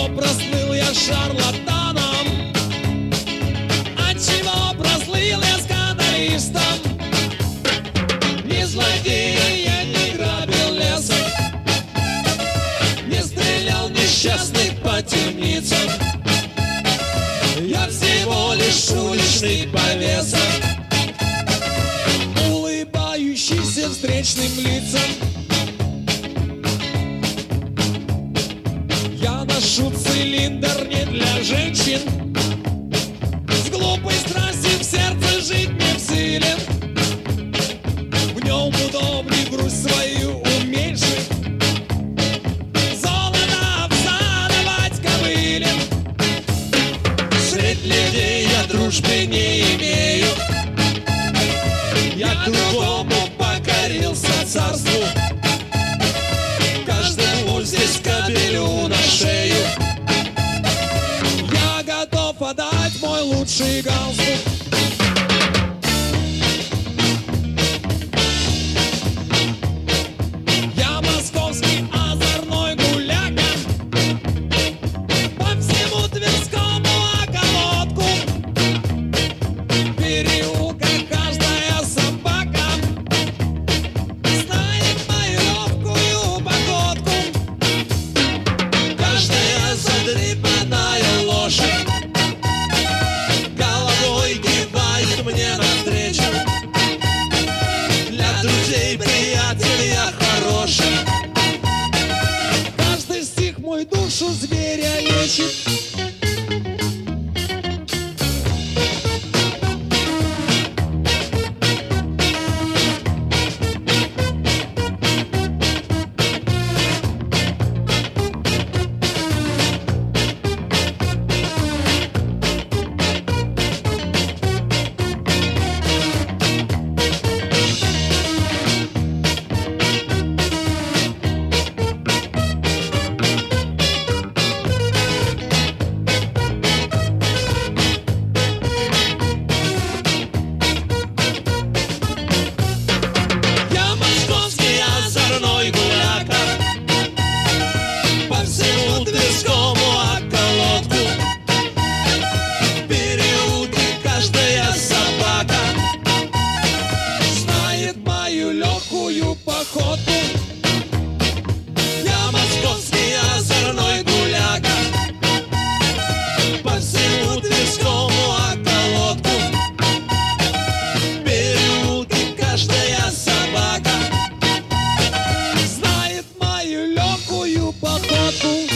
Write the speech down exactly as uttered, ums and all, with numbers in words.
Отчего прослыл я шарлатаном? Отчего прослыл я скандалистом? Не злодей, я не грабил лесом, не стрелял несчастных по темницам. Я всего лишь уличный повеса, улыбающийся встречным лицам. Я ношу цилиндр не для женщин, с глупой страстью в сердце жить не в силе. В нем удобней грусть свою уменьшить, золото всадовать кобыле. Средь людей я дружбы не имею, я другому покорился царству. Каждому здесь кабелю на шею я готов отдать мой лучший галстук. Я московский озорной гуляка, по всему Тверскому околотку. В переулках каждая собака знает мою легкую походку. Каждая задрипанная лошадь головой кивает мне навстречу. Для друзей, приятель, я хороший. Каждый стих мой душу зверя лечит. Походку. Я московский озорной гуляка, по всему Тверскому околотку. В переулке каждая собака знает мою легкую походку.